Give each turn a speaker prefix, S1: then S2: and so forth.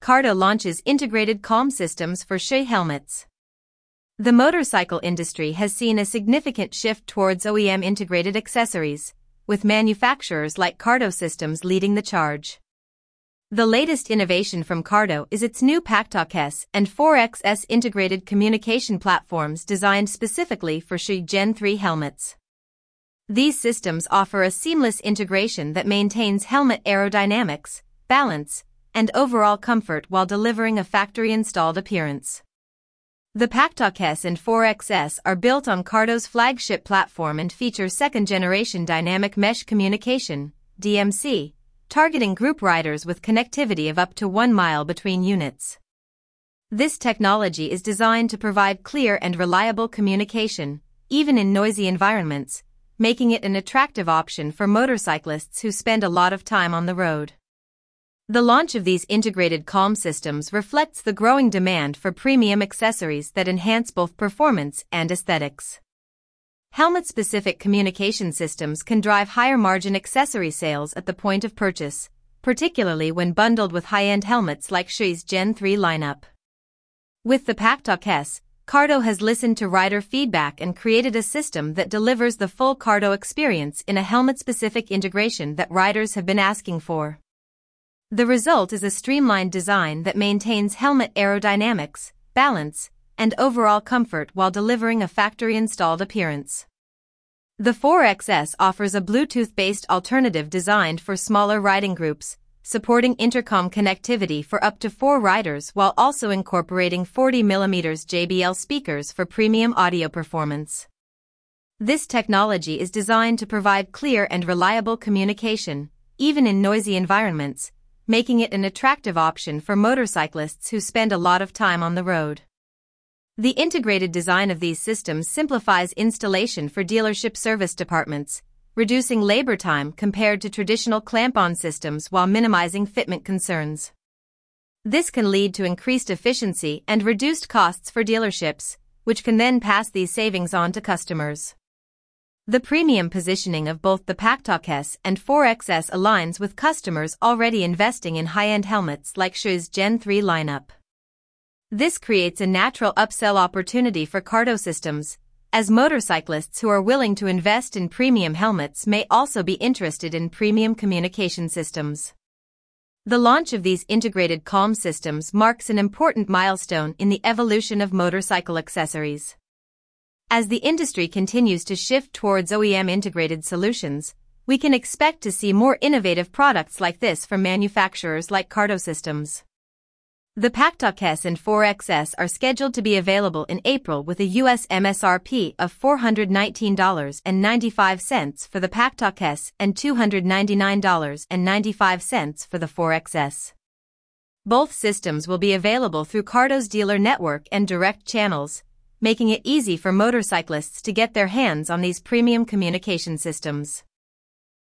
S1: Cardo launches integrated calm systems for SHI helmets. The motorcycle industry has seen a significant shift towards OEM integrated accessories, with manufacturers like Cardo Systems leading the charge. The latest innovation from Cardo is its new PacTalk and 4XS integrated communication platforms designed specifically for SHI Gen 3 helmets. These systems offer a seamless integration that maintains helmet aerodynamics, balance, and overall comfort while delivering a factory-installed appearance. The PacTalk and 4XS are built on Cardo's flagship platform and feature second-generation dynamic mesh communication, DMC, targeting group riders with connectivity of up to 1 mile between units. This technology is designed to provide clear and reliable communication, even in noisy environments, making it an attractive option for motorcyclists who spend a lot of time on the road. The launch of these integrated calm systems reflects the growing demand for premium accessories that enhance both performance and aesthetics. Helmet-specific communication systems can drive higher-margin accessory sales at the point of purchase, particularly when bundled with high-end helmets like SHI's Gen 3 lineup. With the PacTalk, Cardo has listened to rider feedback and created a system that delivers the full Cardo experience in a helmet-specific integration that riders have been asking for. The result is a streamlined design that maintains helmet aerodynamics, balance, and overall comfort while delivering a factory-installed appearance. The 4XS offers a Bluetooth-based alternative designed for smaller riding groups, supporting intercom connectivity for up to 4 riders while also incorporating 40mm JBL speakers for premium audio performance. This technology is designed to provide clear and reliable communication, even in noisy environments, making it an attractive option for motorcyclists who spend a lot of time on the road. The integrated design of these systems simplifies installation for dealership service departments, reducing labor time compared to traditional clamp-on systems while minimizing fitment concerns. This can lead to increased efficiency and reduced costs for dealerships, which can then pass these savings on to customers. The premium positioning of both the PacTalk and 4XS aligns with customers already investing in high-end helmets like SHI's Gen 3 lineup. This creates a natural upsell opportunity for Cardo Systems, as motorcyclists who are willing to invest in premium helmets may also be interested in premium communication systems. The launch of these integrated calm systems marks an important milestone in the evolution of motorcycle accessories. As the industry continues to shift towards OEM integrated solutions, we can expect to see more innovative products like this from manufacturers like Cardo Systems. The PacTalk and 4XS are scheduled to be available in April with a US MSRP of $419.95 for the PacTalk and $299.95 for the 4XS. Both systems will be available through Cardo's dealer network and direct channels, making it easy for motorcyclists to get their hands on these premium communication systems.